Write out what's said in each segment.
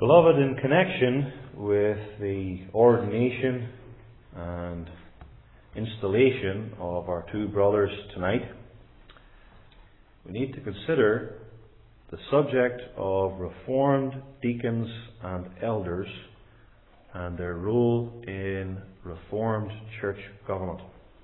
Beloved, in connection with the ordination and installation of our two brothers tonight, we need to consider the subject of Reformed deacons and elders and their role in Reformed church government.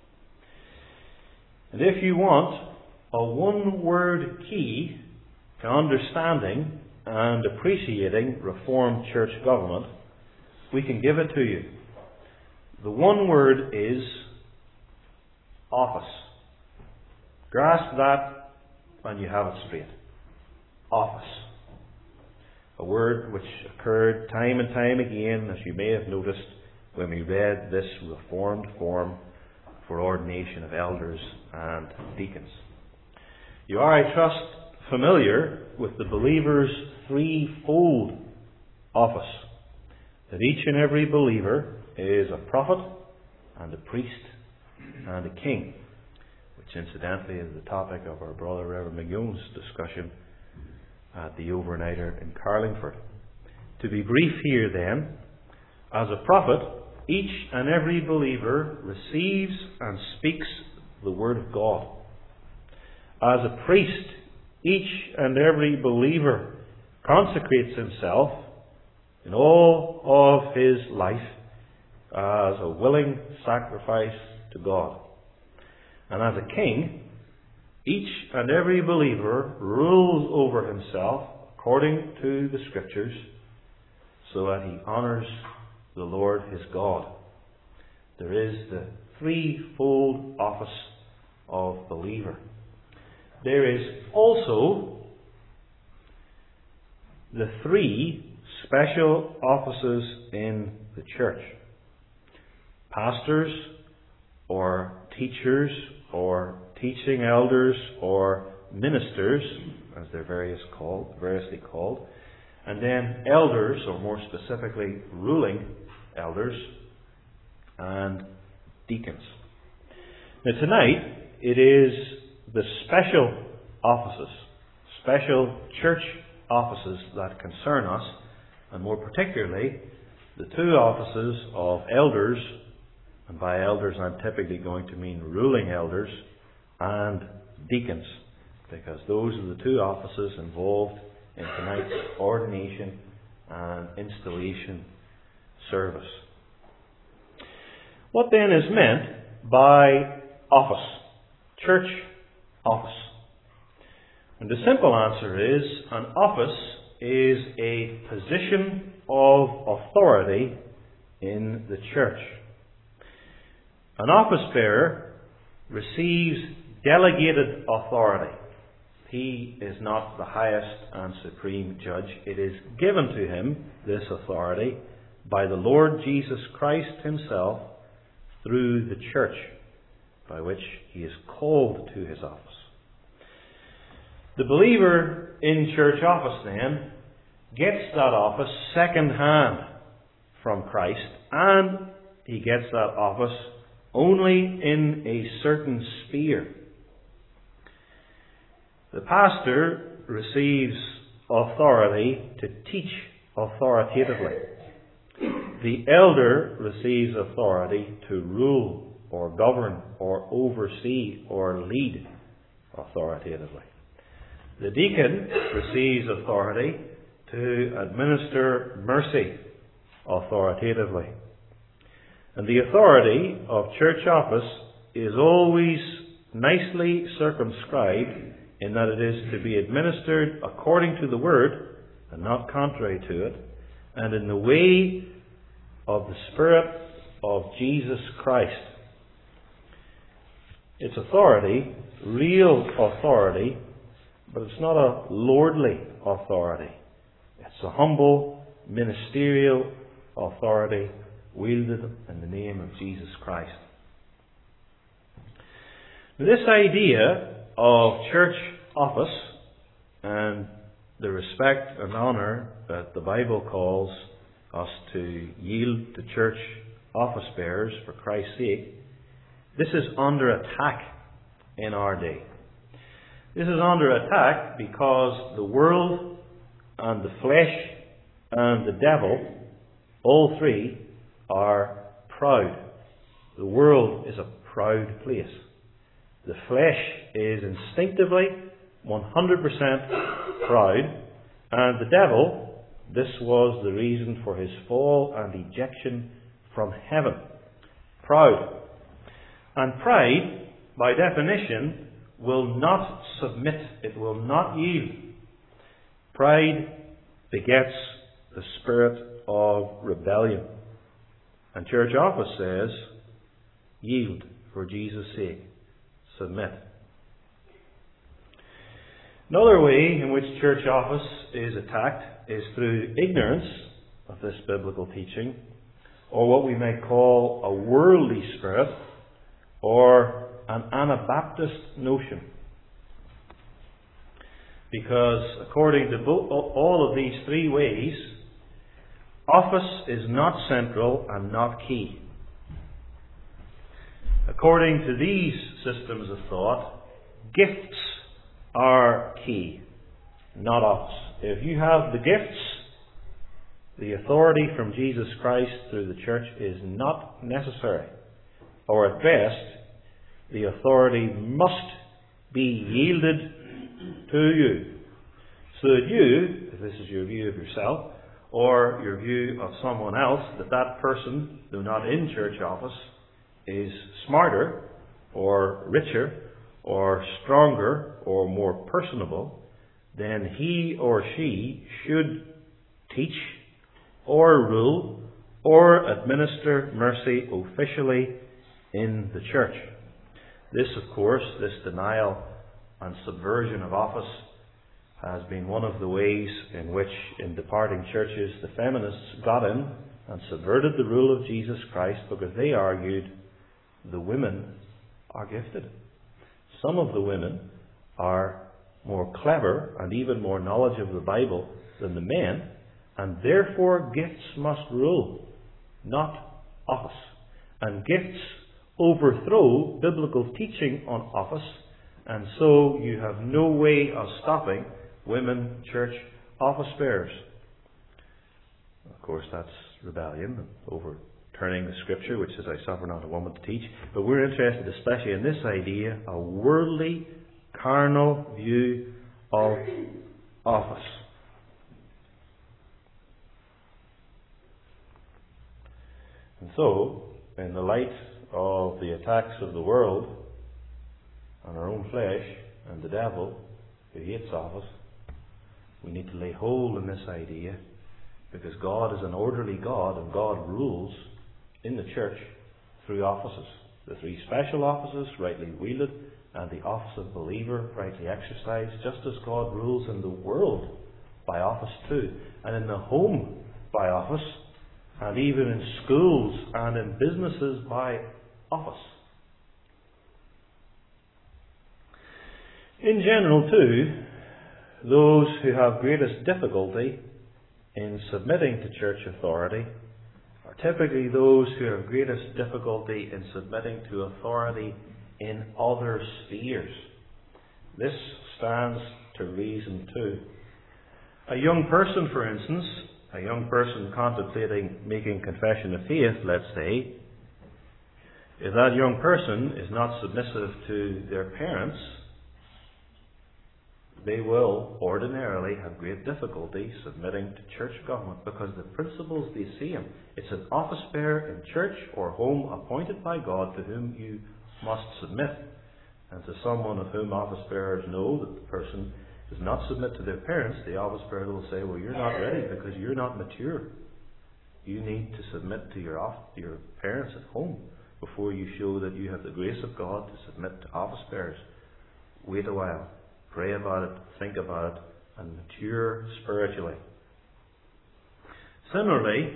And if you want a one-word key to understanding and appreciating Reformed church government, we can give it to you. The one word is office. Grasp that and you have it straight. Office. A word which occurred time and time again, as you may have noticed, when we read this Reformed form for ordination of elders and deacons. You are, I trust, familiar with the believer's threefold office. That each and every believer is a prophet and a priest and a king, which incidentally is the topic of our brother Reverend McGowan's discussion at the overnighter in Carlingford. To be brief here then, as a prophet, each and every believer receives and speaks the Word of God. As a priest, each and every believer consecrates himself in all of his life as a willing sacrifice to God. And as a king, each and every believer rules over himself according to the Scriptures so that he honours the Lord his God. There is the threefold office of believer. There is also the three special offices in the church. Pastors, or teachers, or teaching elders, or ministers, as they're variously called, and then elders, or more specifically ruling elders, and deacons. Now tonight, it is the special offices, special church offices that concern us, and more particularly, the two offices of elders, and by elders I'm typically going to mean ruling elders, and deacons, because those are the two offices involved in tonight's ordination and installation service. What then is meant by office? Church office. And the simple answer is, an office is a position of authority in the church. An office bearer receives delegated authority. He is not the highest and supreme judge. It is given to him, this authority, by the Lord Jesus Christ himself through the church, by which he is called to his office. The believer in church office then gets that office second hand from Christ, and he gets that office only in a certain sphere. The pastor receives authority to teach authoritatively. The elder receives authority to rule or govern or oversee or lead authoritatively. The deacon receives authority to administer mercy authoritatively. And the authority of church office is always nicely circumscribed in that it is to be administered according to the Word and not contrary to it, and in the way of the Spirit of Jesus Christ. It's authority, real authority, but it's not a lordly authority. It's a humble, ministerial authority wielded in the name of Jesus Christ. Now, this idea of church office and the respect and honour that the Bible calls us to yield to church office bearers for Christ's sake, this is under attack in our day. This is under attack because the world and the flesh and the devil, all three are proud. The world is a proud place. The flesh is instinctively 100% proud, and the devil, this was the reason for his fall and ejection from heaven. Proud. And pride, by definition, will not submit. It will not yield. Pride begets the spirit of rebellion. And Church Office says, yield for Jesus' sake. Submit. Another way in which Church Office is attacked is through ignorance of this biblical teaching, or what we might call a worldly spirit, or an Anabaptist notion. Because according to all of these three ways, office is not central and not key. According to these systems of thought, gifts are key, not office. If you have the gifts, the authority from Jesus Christ through the church is not necessary. Or at best, the authority must be yielded to you. So that you, if this is your view of yourself, or your view of someone else, that person, though not in church office, is smarter, or richer, or stronger, or more personable, then he or she should teach, or rule, or administer mercy officially in the church. This, of course, this denial and subversion of office has been one of the ways in which, in departing churches, the feminists got in and subverted the rule of Jesus Christ, because they argued the women are gifted. Some of the women are more clever and even more knowledge of the Bible than the men, and therefore gifts must rule, not office. And gifts overthrow biblical teaching on office, and so you have no way of stopping women church office bearers. Of course, that's rebellion, overturning the Scripture, which says, I suffer not a woman to teach. But we're interested especially in this idea, a worldly, carnal view of office. And so, in the light of the attacks of the world on our own flesh and the devil, who hates office, we need to lay hold on this idea, because God is an orderly God, and God rules in the church through offices. The three special offices, rightly wielded, and the office of believer, rightly exercised, just as God rules in the world by office too, and in the home by office, and even in schools and in businesses by office. In general too, those who have greatest difficulty in submitting to church authority are typically those who have greatest difficulty in submitting to authority in other spheres. This stands to reason too. A young person, for instance, a young person contemplating making confession of faith, let's say, if that young person is not submissive to their parents, they will ordinarily have great difficulty submitting to church government, because the principles they see him. It's an office bearer in church or home appointed by God to whom you must submit. And to someone of whom office bearers know that the person does not submit to their parents, the office bearer will say, well, you're not ready because you're not mature. You need to submit to your parents at home before you show that you have the grace of God to submit to office bearers. Wait a while. Pray about it, think about it, and mature spiritually. Similarly,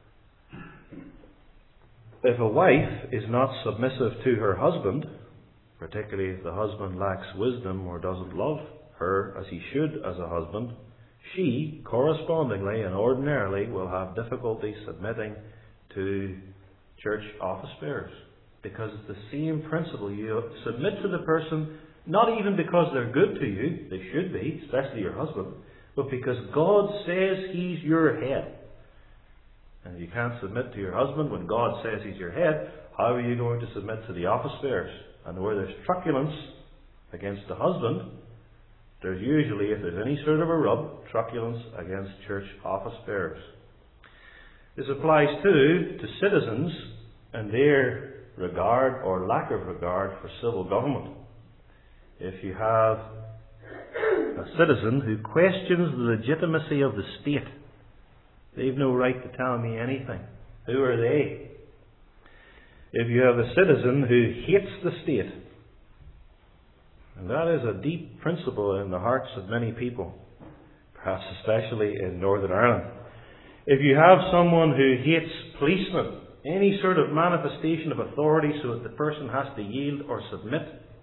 if a wife is not submissive to her husband, particularly if the husband lacks wisdom or doesn't love her as he should as a husband, she correspondingly and ordinarily will have difficulty submitting to church office bearers. Because it's the same principle. You submit to the person not even because they're good to you, they should be, especially your husband, but because God says He's your head. And if you can't submit to your husband when God says He's your head, how are you going to submit to the office bearers? And where there's truculence against the husband, there's usually, if there's any sort of a rub, truculence against church office bearers. This applies too to citizens and their regard or lack of regard for civil government. If you have a citizen who questions the legitimacy of the state, they've no right to tell me anything. Who are they? If you have a citizen who hates the state, and that is a deep principle in the hearts of many people, perhaps especially in Northern Ireland. If you have someone who hates policemen, any sort of manifestation of authority so that the person has to yield or submit,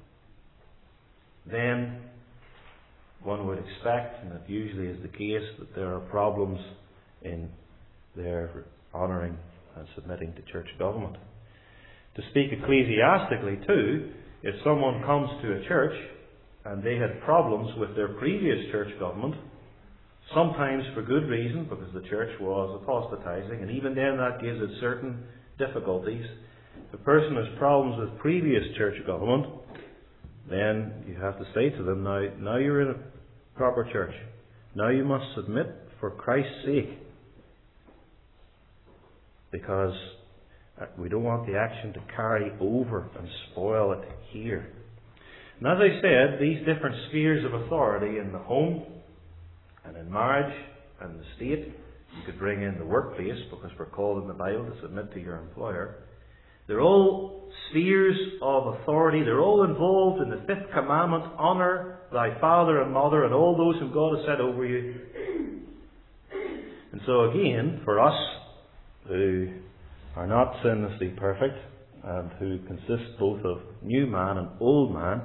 then one would expect, and that usually is the case, that there are problems in their honouring and submitting to church government. To speak ecclesiastically too, if someone comes to a church and they had problems with their previous church government, sometimes for good reason, because the church was apostatizing, and even then that gives it certain difficulties. If a person has problems with previous church government, then you have to say to them, now you're in a proper church. Now you must submit for Christ's sake. Because we don't want the action to carry over and spoil it here. And as I said, these different spheres of authority in the home and in marriage and the state, you could bring in the workplace, because we're called in the Bible to submit to your employer. They're all spheres of authority. They're all involved in the fifth commandment: honour thy father and mother and all those whom God has set over you. And so again, for us who are not sinlessly perfect and who consist both of new man and old man,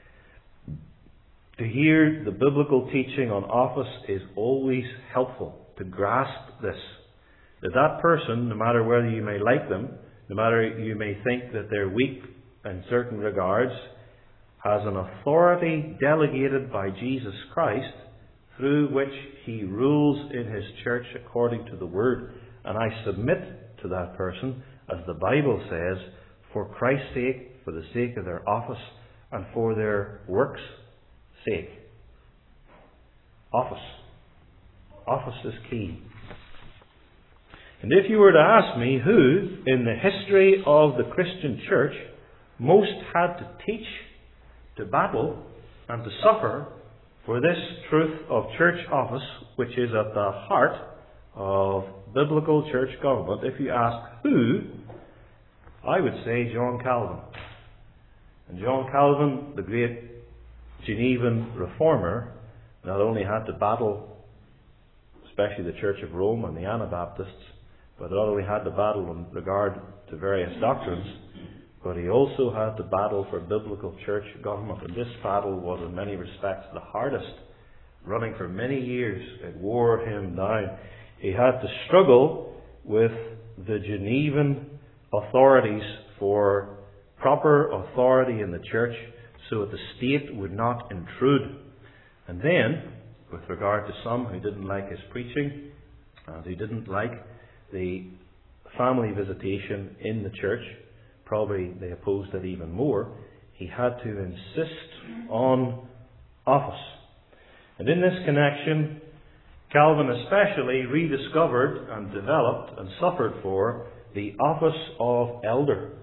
to hear the biblical teaching on office is always helpful, to grasp this. That person, no matter whether you may like them, no matter you may think that they're weak in certain regards, has an authority delegated by Jesus Christ through which He rules in His church according to the Word. And I submit to that person, as the Bible says, for Christ's sake, for the sake of their office, and for their work's sake. Office. Office is key. And if you were to ask me who, in the history of the Christian church, most had to teach, to battle, and to suffer for this truth of church office, which is at the heart of biblical church government, if you ask who, I would say John Calvin. And John Calvin, the great Genevan reformer, not only had to battle, especially the Church of Rome and the Anabaptists, but not only had to battle in regard to various doctrines, but he also had to battle for biblical church government. And this battle was in many respects the hardest, running for many years. It wore him down. He had to struggle with the Genevan authorities for proper authority in the church so that the state would not intrude. And then, with regard to some who didn't like his preaching, and who didn't like the family visitation in the church, probably they opposed it even more, he had to insist on office. And in this connection, Calvin especially rediscovered and developed and suffered for the office of elder.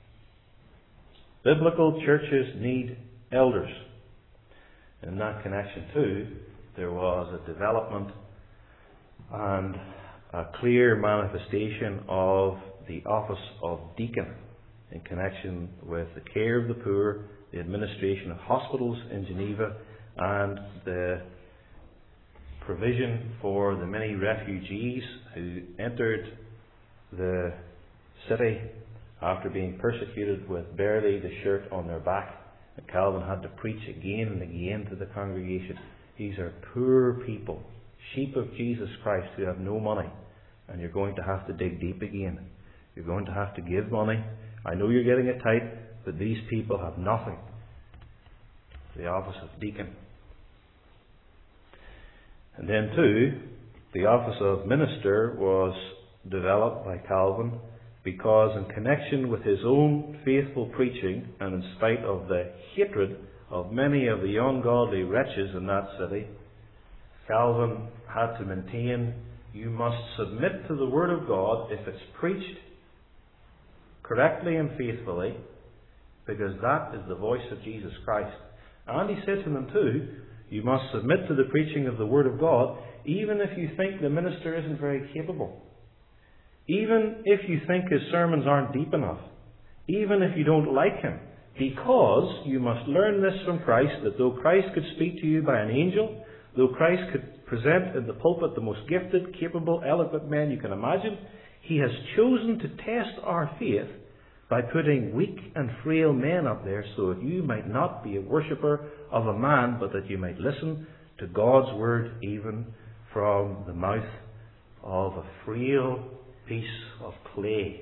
Biblical churches need elders. In that connection too, there was a development and a clear manifestation of the office of deacon in connection with the care of the poor, the administration of hospitals in Geneva, and the provision for the many refugees who entered the city after being persecuted with barely the shirt on their back. And Calvin had to preach again and again to the congregation. These are poor people, sheep of Jesus Christ, who have no money. And you're going to have to dig deep again. You're going to have to give money. I know you're getting it tight, but these people have nothing. The office of deacon. And then too, the office of minister was developed by Calvin because in connection with his own faithful preaching and in spite of the hatred of many of the ungodly wretches in that city, Calvin had to maintain you must submit to the Word of God if it's preached correctly and faithfully, because that is the voice of Jesus Christ. And he said to them too, you must submit to the preaching of the Word of God, even if you think the minister isn't very capable. Even if you think his sermons aren't deep enough. Even if you don't like him. Because you must learn this from Christ, that though Christ could speak to you by an angel, though Christ could present in the pulpit the most gifted, capable, eloquent men you can imagine, he has chosen to test our faith by putting weak and frail men up there so that you might not be a worshipper of a man, but that you might listen to God's word even from the mouth of a frail piece of clay.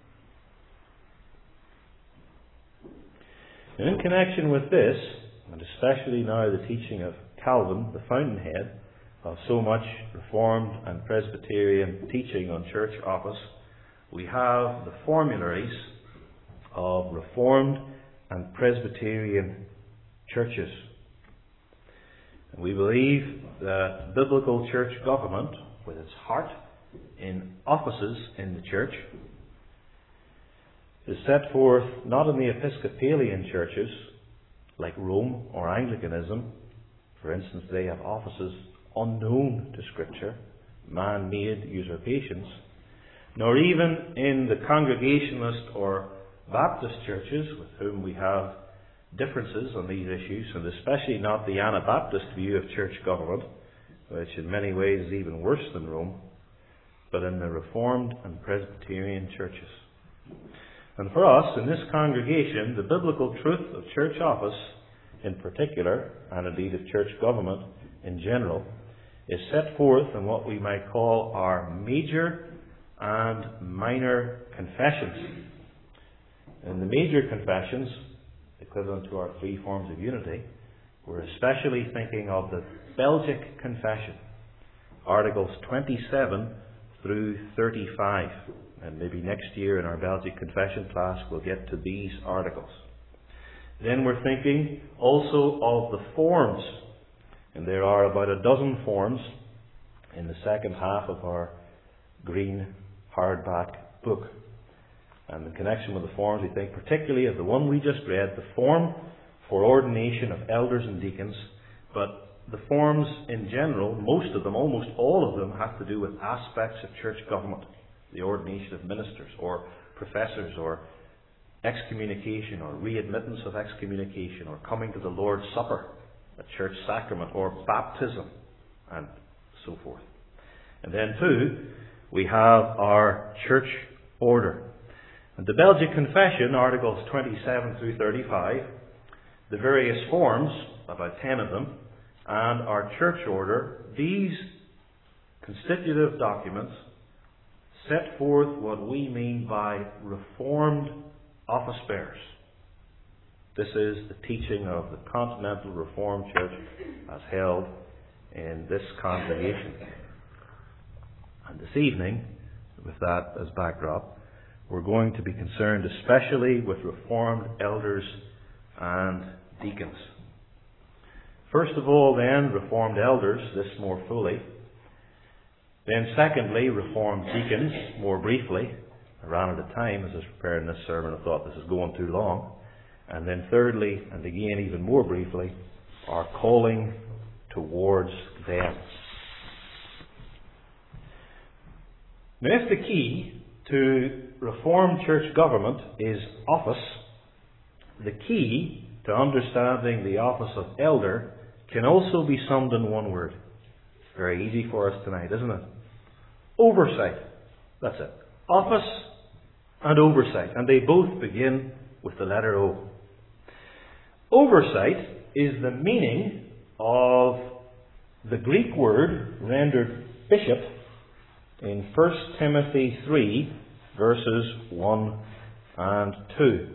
And in connection with this, and especially now the teaching of Calvin, the fountainhead of so much Reformed and Presbyterian teaching on church office, we have the formularies of Reformed and Presbyterian churches. And we believe that biblical church government, with its heart in offices in the church, is set forth not in the Episcopalian churches like Rome or Anglicanism. For instance, they have offices unknown to Scripture, man-made usurpations, nor even in the Congregationalist or Baptist churches with whom we have differences on these issues, and especially not the Anabaptist view of church government, which in many ways is even worse than Rome, but in the Reformed and Presbyterian churches. And for us, in this congregation, the biblical truth of church office in particular, and indeed of church government in general, is set forth in what we might call our major and minor confessions. In the major confessions, equivalent to our three forms of unity, we're especially thinking of the Belgic Confession, Articles 27 through 35. And maybe next year in our Belgic Confession class we'll get to these articles. Then we're thinking also of the forms. And there are about a dozen forms in the second half of our green hardback book. And in connection with the forms, we think particularly of the one we just read, the form for ordination of elders and deacons. But the forms in general, most of them, almost all of them, have to do with aspects of church government. The ordination of ministers or professors, or excommunication or readmittance of excommunication, or coming to the Lord's Supper, a church sacrament, or baptism, and so forth. And then too, we have our church order. And the Belgic Confession, Articles 27 through 35, the various forms, about 10 of them, and our church order, these constitutive documents set forth what we mean by Reformed office bearers. This is the teaching of the Continental Reformed Church as held in this congregation. And this evening, with that as backdrop, we're going to be concerned especially with Reformed elders and deacons. First of all, then, Reformed elders, this more fully. Then secondly, Reformed deacons, more briefly. I ran out of time as I was preparing this sermon. I thought this is going too long. And then thirdly, and again even more briefly, our calling towards them. Now, if the key to Reformed church government is office, the key to understanding the office of elder can also be summed in one word. It's very easy for us tonight, isn't it? Oversight. That's it. Office and oversight. And they both begin with the letter O. Oversight is the meaning of the Greek word rendered bishop in 1 Timothy 3, verses 1 and 2.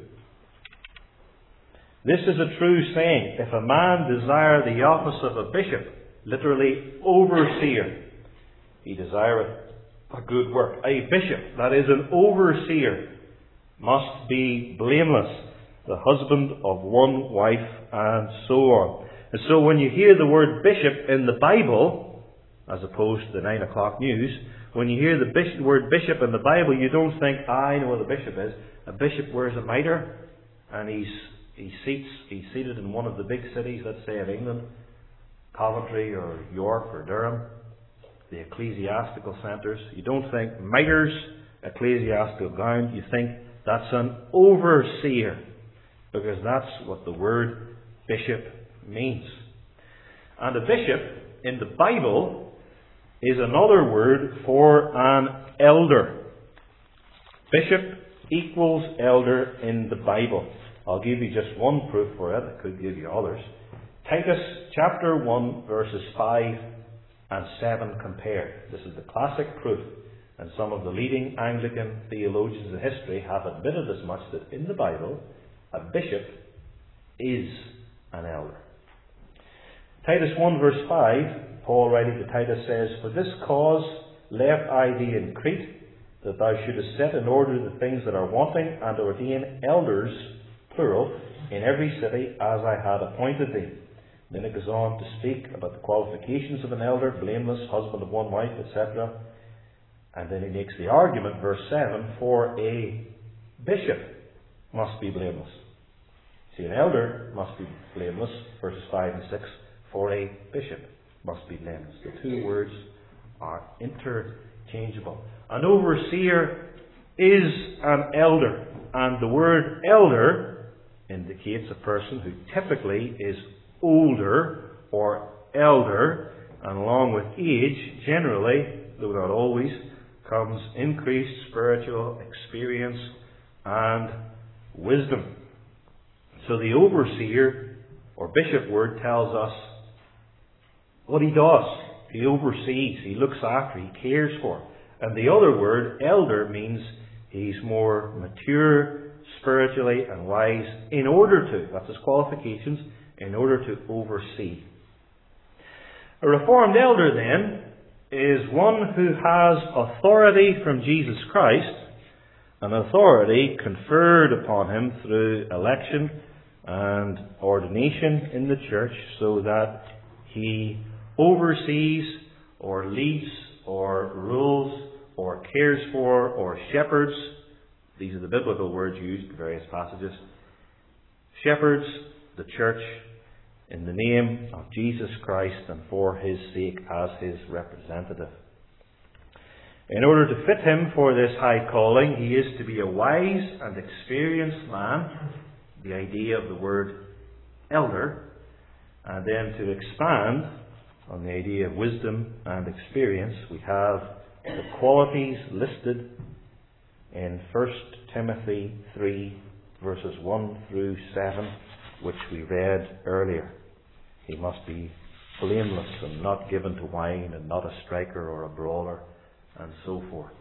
This is a true saying. If a man desire the office of a bishop, literally overseer. He desireth a good work. A bishop, that is an overseer, must be blameless, the husband of one wife, and so on. And so when you hear the word bishop in the Bible, as opposed to the 9 o'clock news, when you hear the word bishop in the Bible, you don't think, I know what a bishop is. A bishop wears a mitre, and he's seated in one of the big cities, let's say in England, Coventry or York or Durham, the ecclesiastical centres. You don't think mitres, ecclesiastical gown. You think that's an overseer, because that's what the word bishop means. And a bishop in the Bible is another word for an elder. Bishop equals elder in the Bible. I'll give you just one proof for it. I could give you others. Titus chapter 1 verses 5 and 7 compared. This is the classic proof, and some of the leading Anglican theologians in history have admitted as much, that in the Bible a bishop is an elder. Titus 1 verse 5, Paul writing to Titus says, For this cause left I thee in Crete, that thou shouldest set in order the things that are wanting, and ordain elders, plural, in every city, as I had appointed thee. Then it goes on to speak about the qualifications of an elder, blameless, husband of one wife, etc. And then he makes the argument, verse 7, for a bishop must be blameless. See, an elder must be blameless, verses 5 and 6, for a bishop must be blameless. The two words are interchangeable. An overseer is an elder, and the word elder indicates a person who typically is older or elder, and along with age, generally, though not always, comes increased spiritual experience and wisdom. So the overseer or bishop word tells us what he does. He oversees, he looks after, he cares for. And the other word, elder, means he's more mature spiritually and wise in order to, that's his qualifications, in order to oversee. A reformed elder, then, is one who has authority from Jesus Christ, an authority conferred upon him through election and ordination in the church, so that he oversees or leads or rules or cares for or shepherds. These are the biblical words used in various passages. Shepherds the church in the name of Jesus Christ and for his sake as his representative. In order to fit him for this high calling, he is to be a wise and experienced man, the idea of the word elder, and then to expand on the idea of wisdom and experience, we have the qualities listed in 1 Timothy 3 verses 1 through 7, which we read earlier. He must be blameless and not given to wine and not a striker or a brawler and so forth.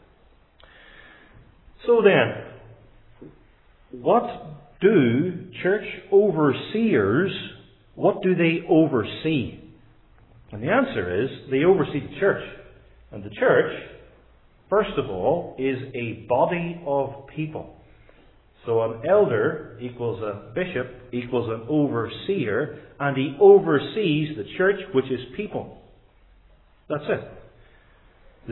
So then, what do church overseers, what do they oversee? And the answer is, they oversee the church. And the church, first of all, is a body of people. So an elder equals a bishop equals an overseer, and he oversees the church, which is people. That's it. The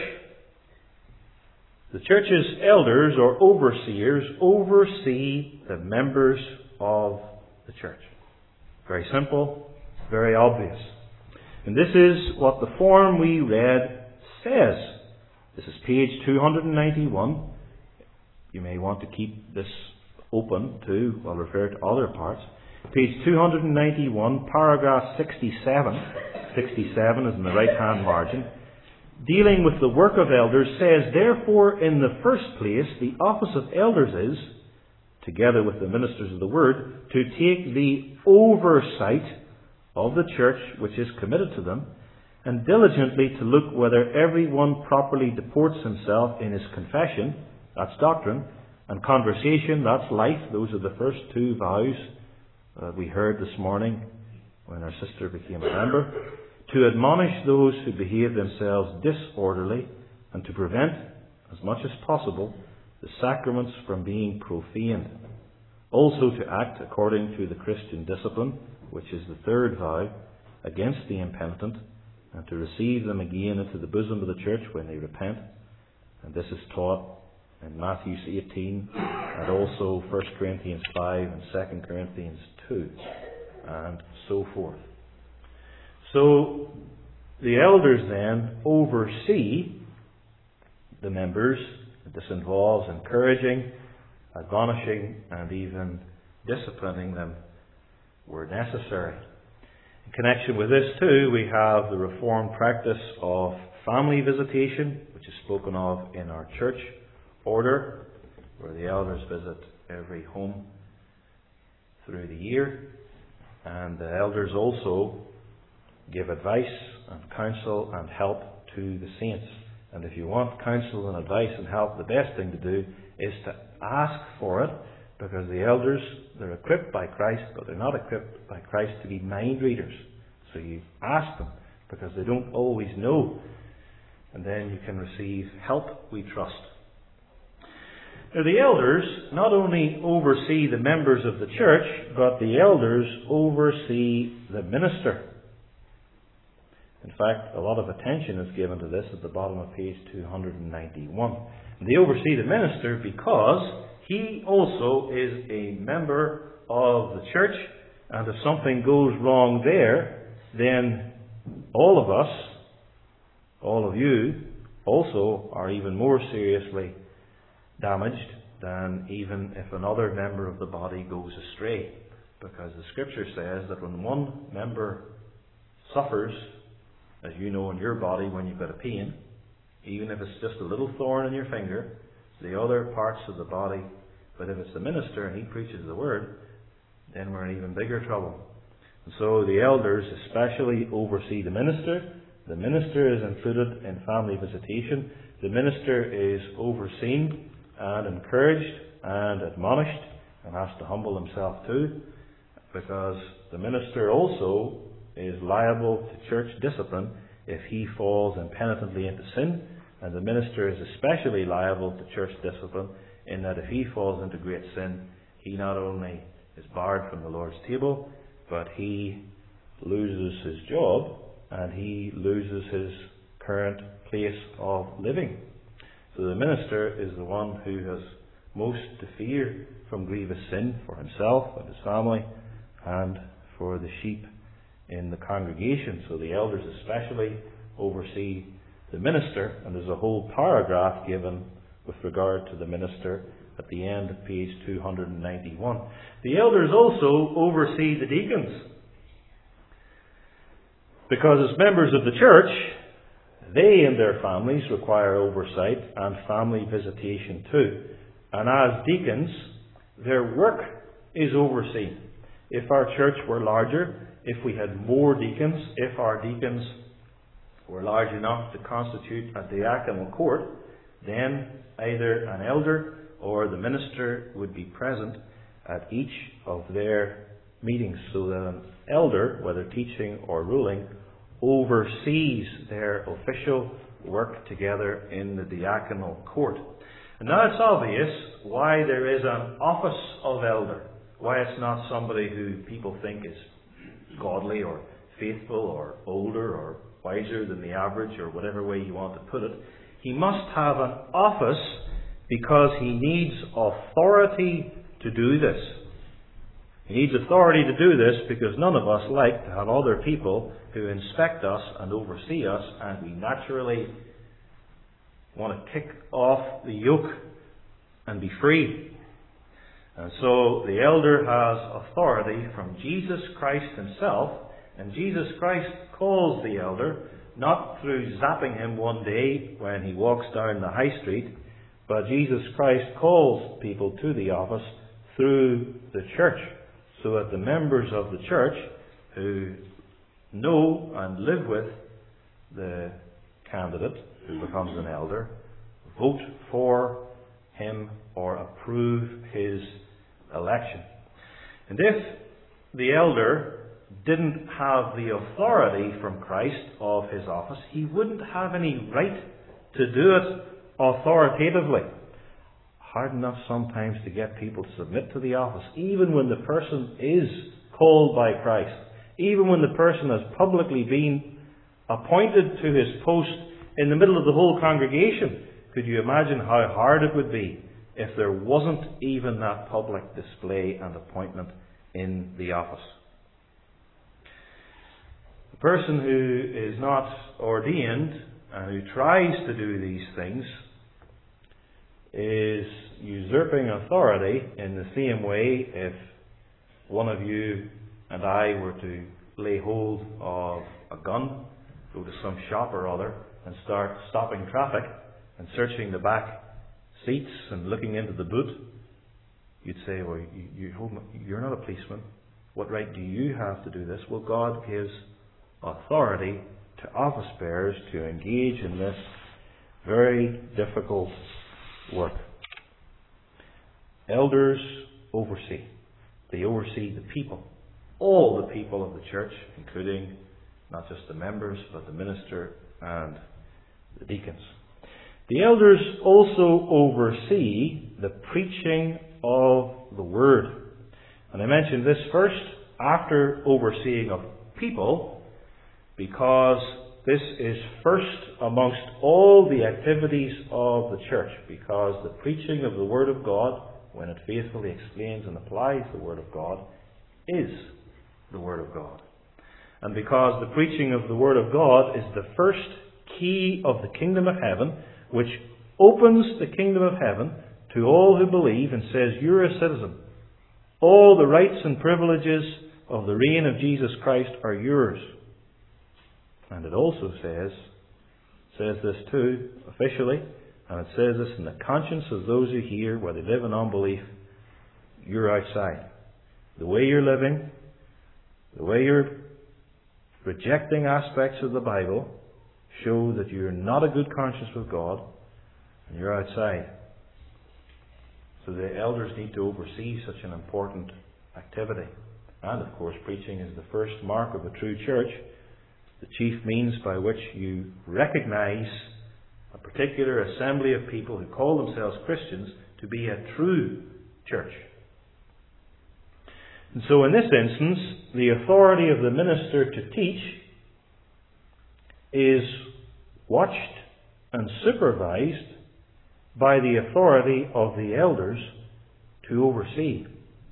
church's elders or overseers oversee the members of the church. Very simple, very obvious. And this is what the form we read says. This is page 291. You may want to keep this open too. I'll refer to other parts. Page 291, paragraph 67. 67 is in the right-hand margin. Dealing with the work of elders says, Therefore, in the first place, the office of elders is, together with the ministers of the word, to take the oversight of the church which is committed to them, and diligently to look whether every one properly deports himself in his confession, that's doctrine, and conversation, that's life. Those are the first two vows we heard this morning when our sister became a member. to admonish those who behave themselves disorderly, and to prevent, as much as possible, the sacraments from being profaned. Also to act according to the Christian discipline, which is the third vow, against the impenitent, and to receive them again into the bosom of the church when they repent. And this is taught in Matthew 18, and also 1 Corinthians 5 and 2 Corinthians 2, and so forth. So, the elders then oversee the members. This involves encouraging, admonishing, and even disciplining them where necessary. In connection with this too, we have the Reformed practice of family visitation, which is spoken of in our church order, where the elders visit every home through the year. And the elders also give advice and counsel and help to the saints. And if you want counsel and advice and help, the best thing to do is to ask for it, because the elders, they're equipped by Christ, but they're not equipped by Christ to be mind readers. So you ask them, because they don't always know. And then you can receive help, we trust. Now, the elders not only oversee the members of the church, but the elders oversee the minister. In fact, a lot of attention is given to this at the bottom of page 291. And they oversee the minister because he also is a member of the church, and if something goes wrong there, then all of us, all of you, also are even more seriously damaged than even if another member of the body goes astray. Because the Scripture says that when one member suffers, as you know in your body when you've got a pain, even if it's just a little thorn in your finger, the other parts of the body, but if it's the minister and he preaches the word, then we're in even bigger trouble. And so the elders especially oversee the minister. The minister is included in family visitation. The minister is overseen and encouraged and admonished and has to humble himself too, because the minister also is liable to church discipline if he falls impenitently into sin, and the minister is especially liable to church discipline in that if he falls into great sin, he not only is barred from the Lord's table, but he loses his job and he loses his current place of living. So the minister is the one who has most to fear from grievous sin for himself and his family and for the sheep in the congregation. So the elders especially oversee the minister, and there's a whole paragraph given with regard to the minister at the end of page 291. The elders also oversee the deacons, because as members of the church, they and their families require oversight and family visitation too. And as deacons, their work is overseen. If our church were larger, if we had more deacons, if our deacons were large enough to constitute a diaconal court, then either an elder or the minister would be present at each of their meetings, so that an elder, whether teaching or ruling, oversees their official work together in the diaconal court. And now it's obvious why there is an office of elder, why it's not somebody who people think is godly or faithful or older or wiser than the average, or whatever way you want to put it. He must have an office because he needs authority to do this. He needs authority to do this because none of us like to have other people who inspect us and oversee us, and we naturally want to kick off the yoke and be free. And so the elder has authority from Jesus Christ himself, and Jesus Christ calls the elder not through zapping him one day when he walks down the high street, but Jesus Christ calls people to the office through the church, so that the members of the church who know and live with the candidate who becomes an elder vote for him or approve his election. And if the elder didn't have the authority from Christ of his office, he wouldn't have any right to do it authoritatively. Hard enough sometimes to get people to submit to the office, even when the person is called by Christ, even when the person has publicly been appointed to his post in the middle of the whole congregation. Could you imagine how hard it would be if there wasn't even that public display and appointment in the office? The person who is not ordained and who tries to do these things is usurping authority in the same way if one of you and I were to lay hold of a gun, go to some shop or other and start stopping traffic and searching the back seats and looking into the boot. You'd say, well, you're not a policeman. What right do you have to do this? Well, God gives authority to office bearers to engage in this very difficult work. Elders oversee. They oversee the people. All the people of the church, including not just the members, but the minister and the deacons. The elders also oversee the preaching of the word. And I mentioned this first after overseeing of people, because this is first amongst all the activities of the church, because the preaching of the Word of God, when it faithfully explains and applies the Word of God, is the Word of God. And because the preaching of the Word of God is the first key of the kingdom of heaven, which opens the kingdom of heaven to all who believe and says, you're a citizen. All the rights and privileges of the reign of Jesus Christ are yours. And it also says this too, officially, and it says this in the conscience of those who hear, where they live in unbelief, you're outside. The way you're living, the way you're rejecting aspects of the Bible, show that you're not a good conscience with God, and you're outside. So the elders need to oversee such an important activity. And of course, preaching is the first mark of a true church, the chief means by which you recognize a particular assembly of people who call themselves Christians to be a true church. And so in this instance, the authority of the minister to teach is watched and supervised by the authority of the elders to oversee.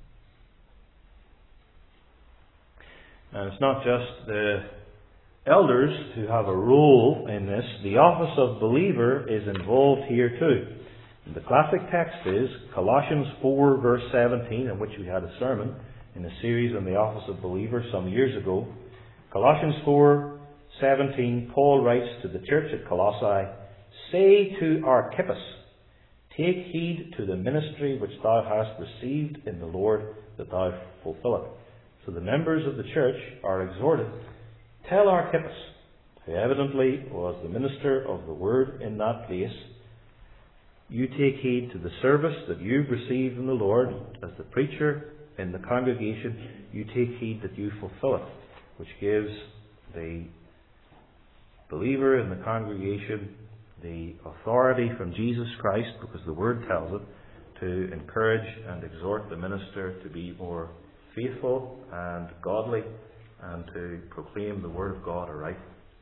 And it's not just the elders who have a role in this. The office of believer is involved here too. And the classic text is Colossians 4 verse 17, in which we had a sermon in a series on the office of believer some years ago. Colossians 4:17, Paul writes to the church at Colossae, say to Archippus, take heed to the ministry which thou hast received in the Lord, that thou fulfill it. So the members of the church are exhorted, tell Archippus, who evidently was the minister of the word in that place, you take heed to the service that you've received in the Lord as the preacher in the congregation. You take heed that you fulfill it, which gives the believer in the congregation the authority from Jesus Christ, because the Word tells it, to encourage and exhort the minister to be more faithful and godly and to proclaim the Word of God aright.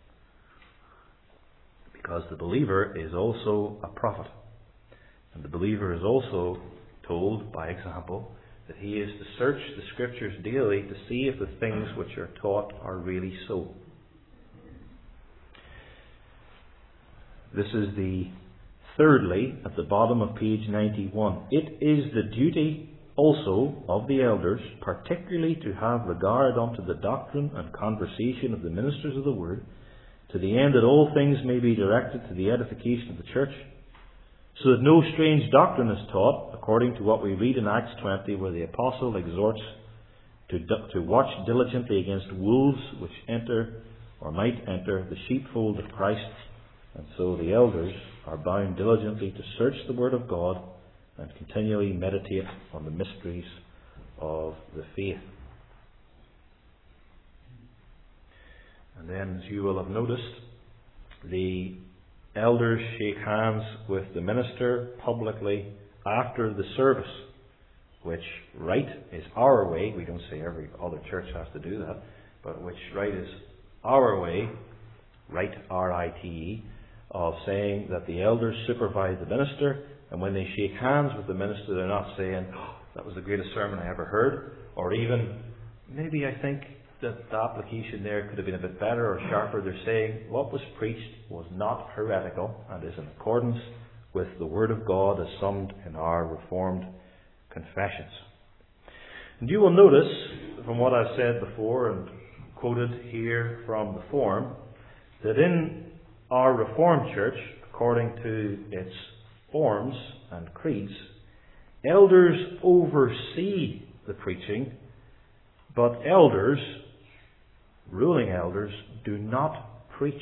Because the believer is also a prophet. And the believer is also told, by example, that he is to search the Scriptures daily to see if the things which are taught are really so. This is the thirdly at the bottom of page 91. It is the duty also of the elders, particularly to have regard unto the doctrine and conversation of the ministers of the word, to the end that all things may be directed to the edification of the church, so that no strange doctrine is taught, according to what we read in Acts 20, where the apostle exhorts to watch diligently against wolves which enter or might enter the sheepfold of Christ. And so the elders are bound diligently to search the Word of God and continually meditate on the mysteries of the faith. And then, as you will have noticed, the elders shake hands with the minister publicly after the service, which rite is our way. We don't say every other church has to do that, but which rite is our way, rite, R-I-T-E, of saying that the elders supervise the minister, and when they shake hands with the minister, they're not saying, "Oh, that was the greatest sermon I ever heard," or even, "Maybe I think that the application there could have been a bit better or sharper." They're saying what was preached was not heretical and is in accordance with the Word of God as summed in our Reformed confessions. And you will notice from what I've said before and quoted here from the form, that in our Reformed Church, according to its forms and creeds, elders oversee the preaching, but elders, ruling elders, do not preach.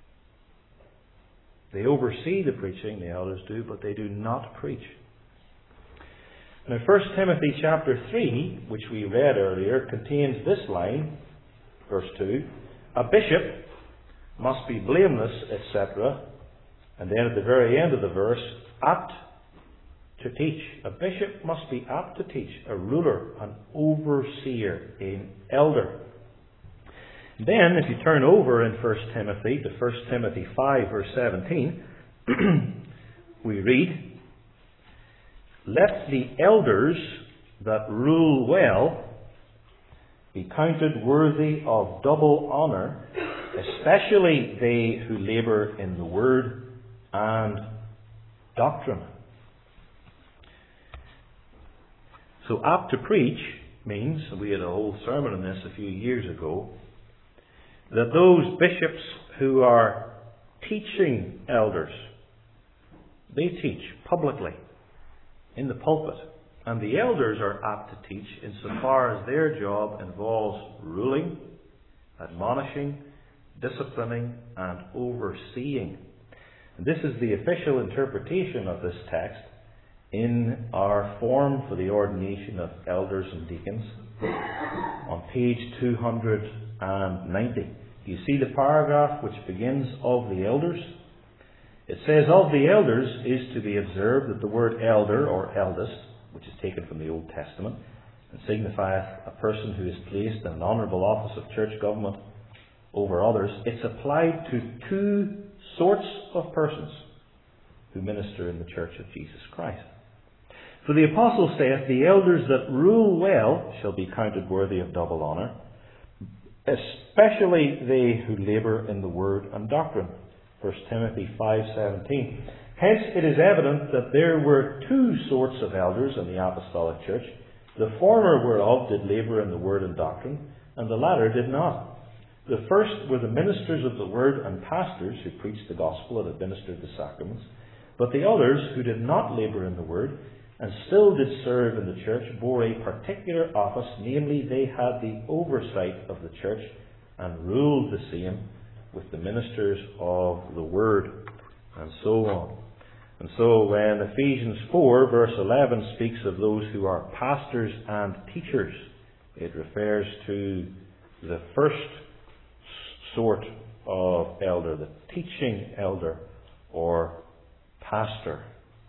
They oversee the preaching, the elders do, but they do not preach. Now 1 Timothy chapter 3, which we read earlier, contains this line, verse 2, "A bishop must be blameless," etc. And then at the very end of the verse, "apt to teach." A bishop must be apt to teach, a ruler, an overseer, an elder. Then, if you turn over in 1 Timothy to 1 Timothy 5, verse 17, we read, "Let the elders that rule well be counted worthy of double honour, especially they who labour in the word and doctrine." So apt to preach means, we had a whole sermon on this a few years ago, that those bishops who are teaching elders, they teach publicly in the pulpit. And the elders are apt to teach insofar as their job involves ruling, admonishing, disciplining, and overseeing. And this is the official interpretation of this text in our form for the ordination of elders and deacons on page 290. You see the paragraph which begins "of the elders." It says, "Of the elders" is to be observed that the word elder or eldest, which is taken from the Old Testament, and signifieth a person who is placed in an honourable office of church government over others, it's applied to two sorts of persons who minister in the church of Jesus Christ. For the Apostle saith, "The elders that rule well shall be counted worthy of double honour, especially they who labour in the word and doctrine." 1 Timothy 5:17. Hence it is evident that there were two sorts of elders in the apostolic church. The former whereof did labour in the word and doctrine, and the latter did not. The first were the ministers of the word and pastors who preached the gospel and administered the sacraments. But the others who did not labour in the word, and still did serve in the church, bore a particular office, namely they had the oversight of the church, and ruled the same with the ministers of the word, and so on. And so when Ephesians 4 verse 11 speaks of those who are pastors and teachers, it refers to the first sort of elder, the teaching elder or pastor.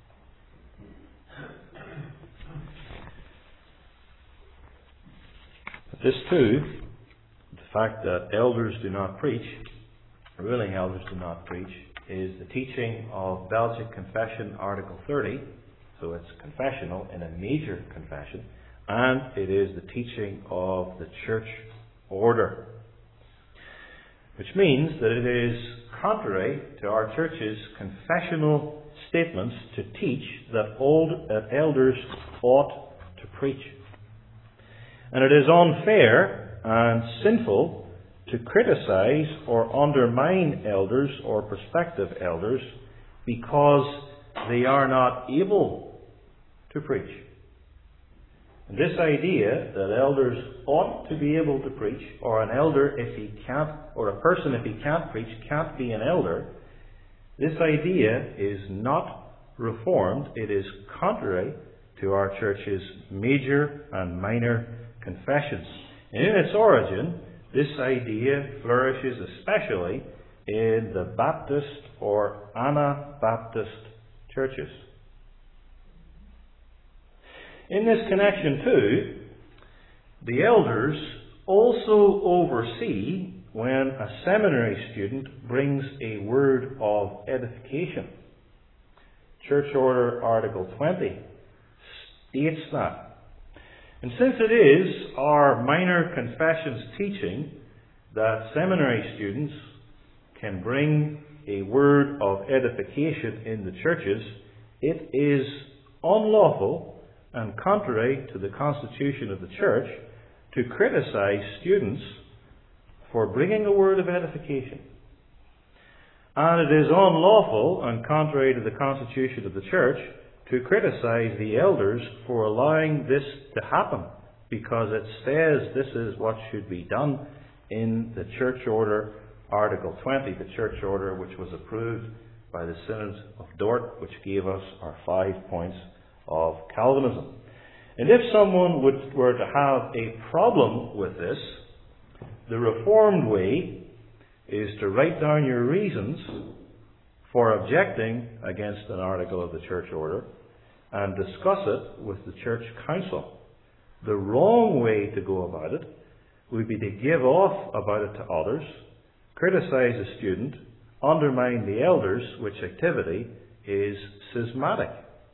This too, the fact that elders do not preach, ruling elders do not preach, is the teaching of Belgic Confession Article 30, so it's confessional in a major confession, and it is the teaching of the church order. Which means that it is contrary to our church's confessional statements to teach that elders ought to preach. And it is unfair and sinful to criticize or undermine elders or prospective elders because they are not able to preach. And this idea that elders ought to be able to preach, or an elder if he can't, or a person if he can't preach can't be an elder, this idea is not reformed. It is contrary to our church's major and minor confessions. And in its origin, This idea flourishes especially in the Baptist or Anabaptist churches. In this connection too, the elders also oversee when a seminary student brings a word of edification. Church Order Article 20 states that. And since it is our minor confessions teaching that seminary students can bring a word of edification in the churches, it is unlawful and contrary to the constitution of the church to criticize students for bringing a word of edification. And it is unlawful and contrary to the constitution of the church to criticize the elders for allowing this to happen, because it says this is what should be done in the Church Order Article 20, the church order which was approved by the Synod of Dort, which gave us our 5 points of Calvinism. And if someone were to have a problem with this, the Reformed way is to write down your reasons for objecting against an article of the church order and discuss it with the church council. The wrong way to go about it would be to give off about it to others, criticize a student, undermine the elders, which activity is schismatic.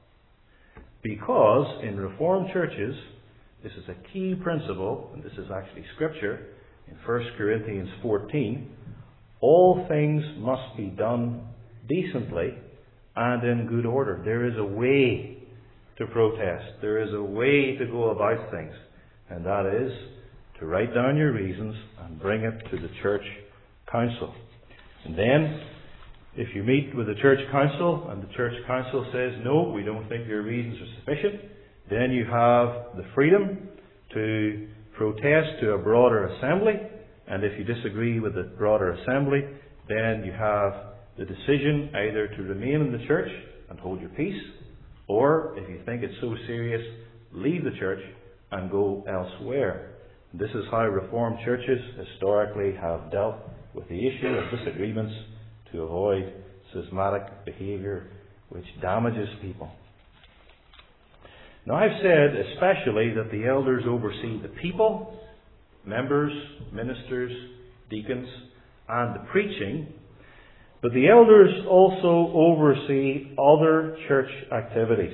Because in Reformed churches, this is a key principle, and this is actually scripture, in 1 Corinthians 14, all things must be done decently and in good order. There is a way to protest. There is a way to go about things, and that is to write down your reasons and bring it to the church council. And then, if you meet with the church council and the church council says, no, we don't think your reasons are sufficient, then you have the freedom to protest to a broader assembly. And if you disagree with the broader assembly, then you have the decision either to remain in the church and hold your peace, or if you think it's so serious, leave the church and go elsewhere. This is how Reformed churches historically have dealt with the issue of disagreements to avoid schismatic behaviour which damages people. Now, I've said especially that the elders oversee the people, members, ministers, deacons, and the preaching, but the elders also oversee other church activities.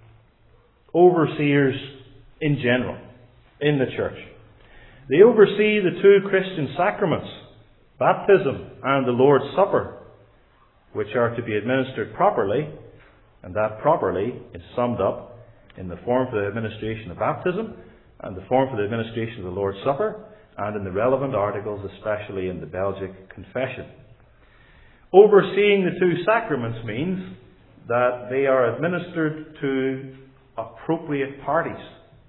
Overseers in general, in the church. They oversee the two Christian sacraments, baptism and the Lord's Supper, which are to be administered properly, and that properly is summed up in the form for the administration of baptism and the form for the administration of the Lord's Supper, and in the relevant articles, especially in the Belgic Confession. Overseeing the two sacraments means that they are administered to appropriate parties.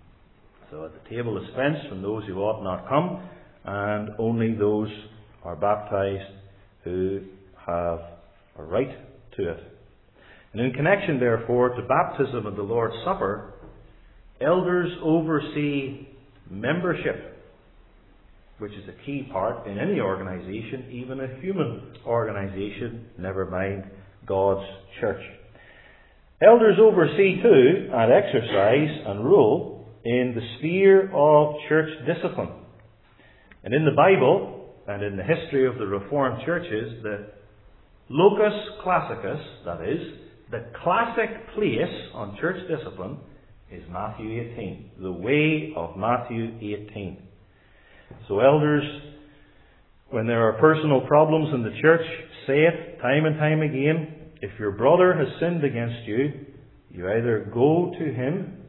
So at the table dispense from those who ought not come, and only those are baptized who have a right to it. And in connection, therefore, to baptism and the Lord's Supper, elders oversee membership, which is a key part in any organisation, even a human organisation, never mind God's church. Elders oversee too, and exercise and rule in the sphere of church discipline. And in the Bible, and in the history of the Reformed churches, the locus classicus, that is, the classic place on church discipline, is Matthew 18, the way of Matthew 18. So elders, when there are personal problems in the church, say it time and time again. If your brother has sinned against you, you either go to him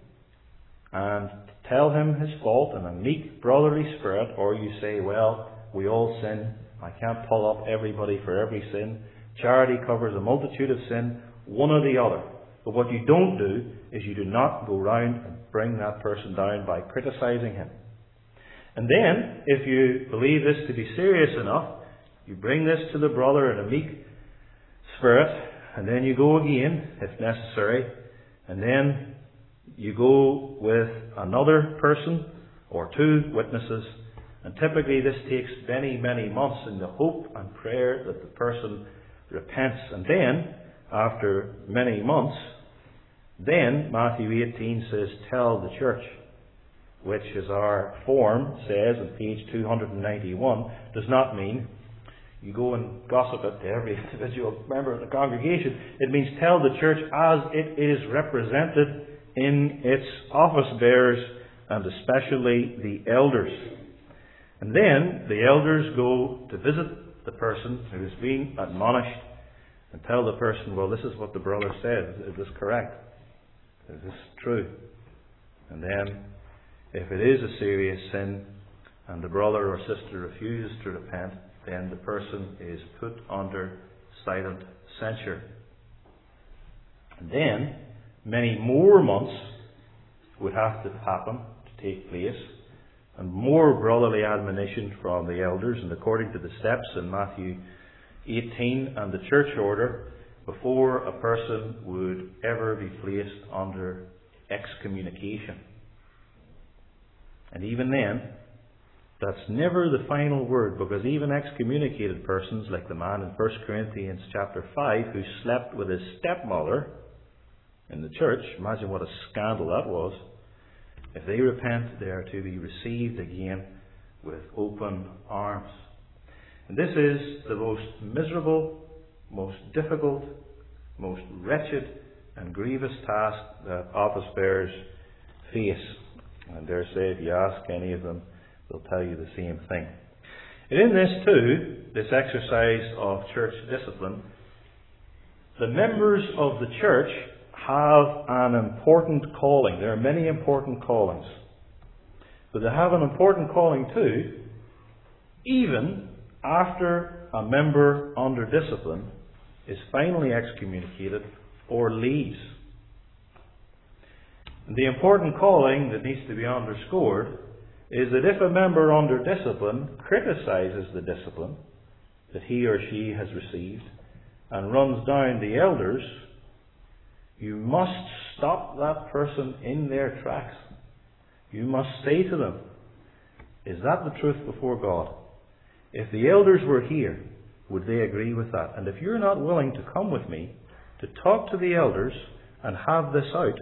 and tell him his fault in a meek brotherly spirit, or you say, well, we all sin. I can't pull up everybody for every sin. Charity covers a multitude of sin, one or the other. But what you don't do is you do not go round and bring that person down by criticizing him. And then, if you believe this to be serious enough, you bring this to the brother in a meek spirit, and then you go again, if necessary, and then you go with another person or two witnesses, And typically this takes many, many months in the hope and prayer that the person repents. And then, after many months, then Matthew 18 says, tell the church, which as our form says on page 291, does not mean you go and gossip it to every individual member of the congregation. It means tell the church as it is represented in its office bearers and especially the elders. And then the elders go to visit the person who is being admonished and tell the person, well, this is what the brother said. Is this correct? Is this true? And then, if it is a serious sin and the brother or sister refuses to repent, then the person is put under silent censure. And then, many more months would have to happen to take place, and more brotherly admonition from the elders, and according to the steps in Matthew 18 and the church order, before a person would ever be placed under excommunication. And even then, that's never the final word, because even excommunicated persons, like the man in 1 Corinthians chapter 5 who slept with his stepmother in the church, imagine what a scandal that was. If they repent, they are to be received again with open arms. And this is the most miserable, most difficult, most wretched and grievous task that office bearers face. And I dare say if you ask any of them, they'll tell you the same thing. And in this too, this exercise of church discipline, the members of the church have an important calling. There are many important callings. But they have an important calling too, even after a member under discipline is finally excommunicated or leaves. The important calling that needs to be underscored is that if a member under discipline criticizes the discipline that he or she has received and runs down the elders, you must stop that person in their tracks. You must say to them, is that the truth before God? If the elders were here, would they agree with that? And if you're not willing to come with me to talk to the elders and have this out,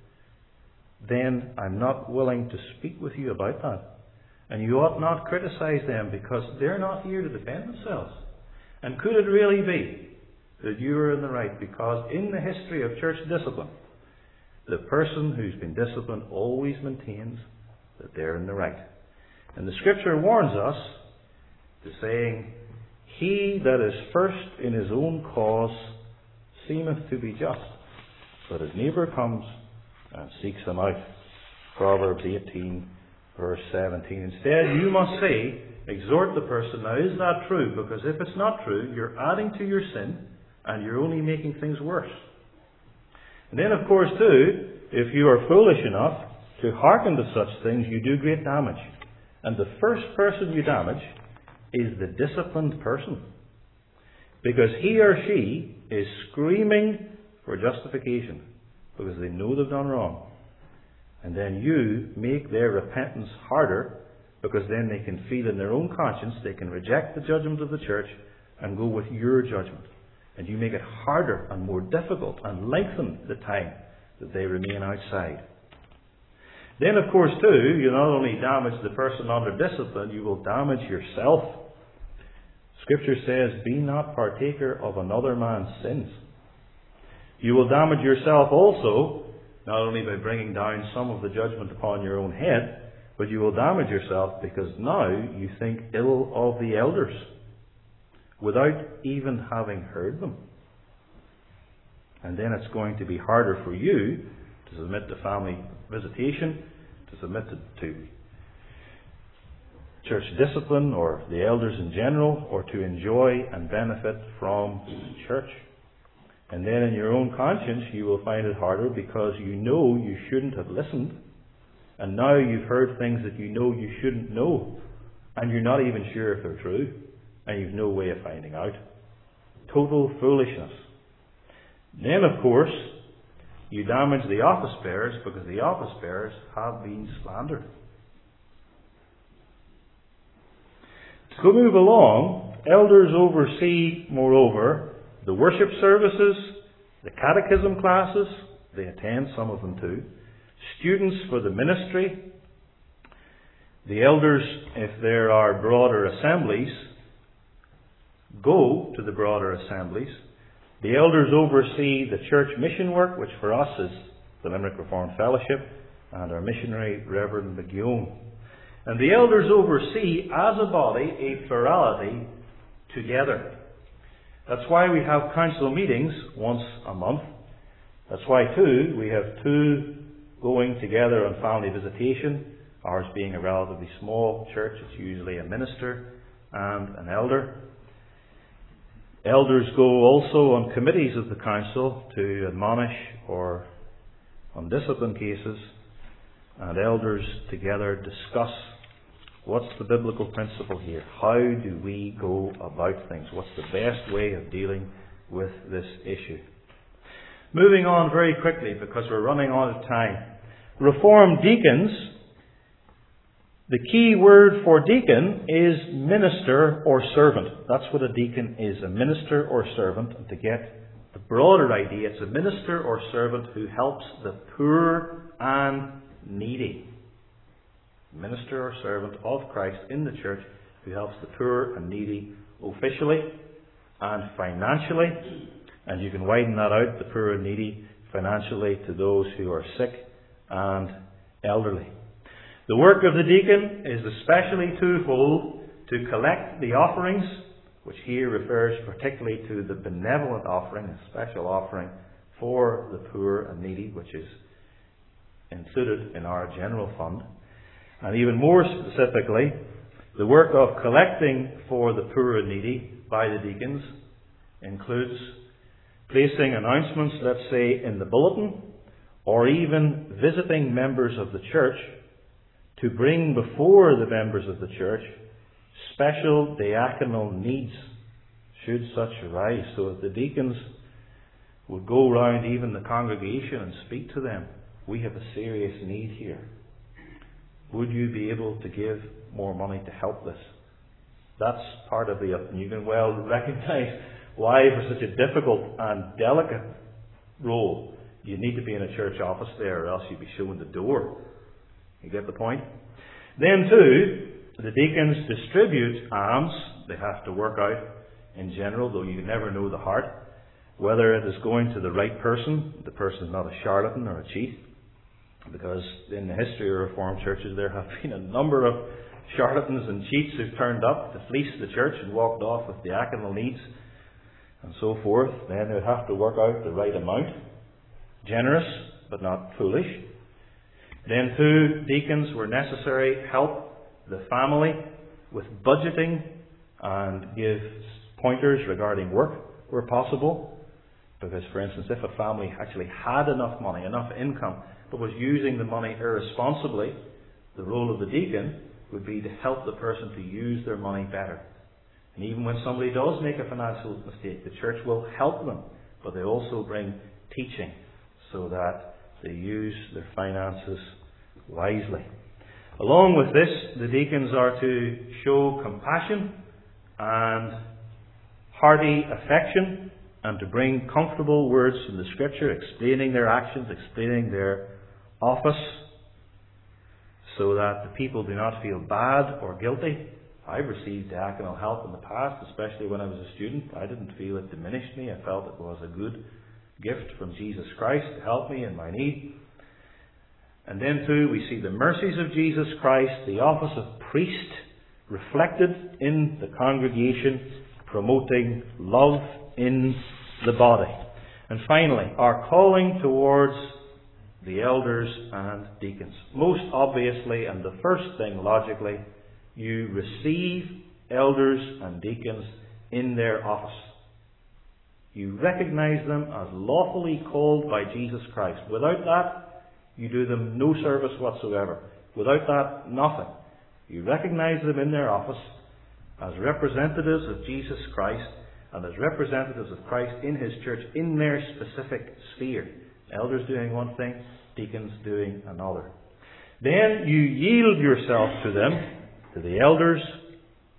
then I'm not willing to speak with you about that. And you ought not criticize them, because they're not here to defend themselves. And could it really be that you are in the right? Because in the history of church discipline, the person who's been disciplined always maintains that they're in the right. And the Scripture warns us to saying, he that is first in his own cause seemeth to be just, but his neighbour comes and seeks him out. Proverbs 18 verse 17. Instead, you must say, exhort the person, now is that true? Because if it's not true, you're adding to your sin and you're only making things worse. And then, of course, too, if you are foolish enough to hearken to such things, you do great damage. And the first person you damage is the disciplined person, because he or she is screaming for justification because they know they've done wrong. And then you make their repentance harder, because then they can feel in their own conscience they can reject the judgment of the church and go with your judgment. And you make it harder and more difficult and lengthen the time that they remain outside. Then, of course, too, you not only damage the person under discipline, you will damage yourself. Scripture says, be not partaker of another man's sins. You will damage yourself also, not only by bringing down some of the judgment upon your own head, but you will damage yourself because now you think ill of the elders without even having heard them. And then it's going to be harder for you to submit to family visitation, to submit to church discipline or the elders in general, or to enjoy and benefit from church. And then in your own conscience you will find it harder, because you know you shouldn't have listened, and now you've heard things that you know you shouldn't know, and you're not even sure if they're true, and you've no way of finding out. Total foolishness. Then, of course, you damage the office bearers, because the office bearers have been slandered. So move along. Elders oversee, moreover, the worship services, the catechism classes. They attend some of them too. Students for the ministry. The elders, if there are broader assemblies, go to the broader assemblies. The elders oversee the church mission work, which for us is the Limerick Reformed Fellowship and our missionary, Reverend McGeown. And the elders oversee, as a body, a plurality together. That's why we have council meetings once a month. That's why, too, we have two going together on family visitation. Ours being a relatively small church, it's usually a minister and an elder. Elders go also on committees of the council to admonish or on discipline cases, and elders together discuss what's the biblical principle here. How do we go about things? What's the best way of dealing with this issue? Moving on very quickly because we're running out of time. Reformed deacons. The key word for deacon is minister or servant. That's what a deacon is, a minister or servant. And to get the broader idea, it's a minister or servant who helps the poor and needy. Minister or servant of Christ in the church who helps the poor and needy officially and financially. And you can widen that out, the poor and needy, financially to those who are sick and elderly. The work of the deacon is especially twofold: to collect the offerings, which here refers particularly to the benevolent offering, a special offering for the poor and needy, which is included in our general fund. And even more specifically, the work of collecting for the poor and needy by the deacons includes placing announcements, let's say, in the bulletin, or even visiting members of the church to bring before the members of the church special diaconal needs, should such arise. So if the deacons would go round even the congregation and speak to them, we have a serious need here. Would you be able to give more money to help this? That's part of the, and you can well recognise why for such a difficult and delicate role you need to be in a church office there, or else you'd be shown the door. You get the point? Then too, the deacons distribute alms. They have to work out in general, though you never know the heart, whether it is going to the right person. The person is not a charlatan or a cheat, because in the history of Reformed churches there have been a number of charlatans and cheats who've turned up to fleece the church and walked off with diaconal needs and so forth. Then they'd have to work out the right amount. Generous, but not foolish. Then too, deacons were necessary help the family with budgeting and give pointers regarding work where possible. Because, for instance, if a family actually had enough money, enough income, but was using the money irresponsibly, the role of the deacon would be to help the person to use their money better. And even when somebody does make a financial mistake, the church will help them, but they also bring teaching so that they use their finances wisely. Along with this, the deacons are to show compassion and hearty affection, and to bring comfortable words from the Scripture, explaining their actions, explaining their office, so that the people do not feel bad or guilty. I've received diaconal help in the past, especially when I was a student. I didn't feel it diminished me. I felt it was a good gift from Jesus Christ to help me in my need. And then too, we see the mercies of Jesus Christ, the office of priest, reflected in the congregation, promoting love in the body. And finally, our calling towards the elders and deacons. Most obviously, and the first thing logically, you receive elders and deacons in their office. You recognize them as lawfully called by Jesus Christ. Without that, you do them no service whatsoever. Without that, nothing. You recognize them in their office as representatives of Jesus Christ and as representatives of Christ in His church in their specific sphere. Elders doing one thing, deacons doing another. Then you yield yourself to them, to the elders,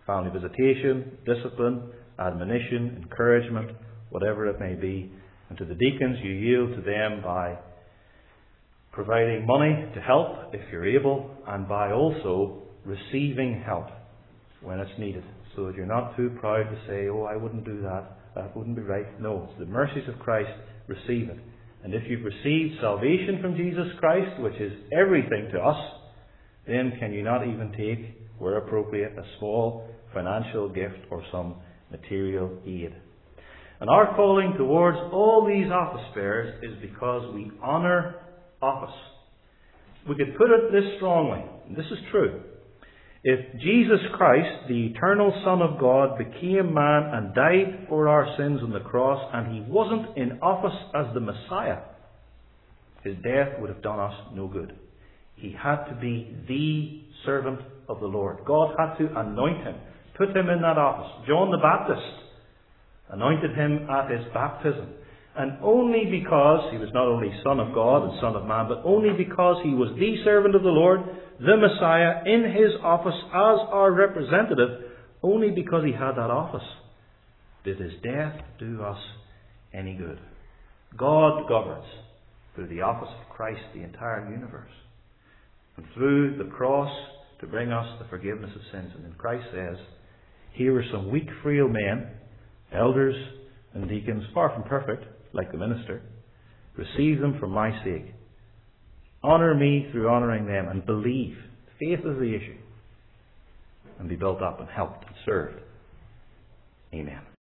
family visitation, discipline, admonition, encouragement, whatever it may be. And to the deacons, you yield to them by providing money to help if you're able, and by also receiving help when it's needed, so that you're not too proud to say, oh, I wouldn't do that, that wouldn't be right. No, it's the mercies of Christ, receive it. And if you've received salvation from Jesus Christ, which is everything to us, then can you not even take, where appropriate, a small financial gift or some material aid? And our calling towards all these office bearers is because we honour office. We could put it this strongly, and this is true. If Jesus Christ, the eternal Son of God, became man and died for our sins on the cross, and he wasn't in office as the Messiah, his death would have done us no good. He had to be the servant of the Lord. God had to anoint him, put him in that office. John the Baptist anointed him at his baptism. And only because he was not only Son of God and Son of Man, but only because he was the servant of the Lord, the Messiah, in his office as our representative, only because he had that office did his death do us any good. God governs through the office of Christ the entire universe, and through the cross to bring us the forgiveness of sins. And then Christ says, here are some weak, frail men, elders and deacons, far from perfect, like the minister. Receive them for my sake. Honour me through honouring them, and believe. Faith is the issue. And be built up and helped and served. Amen.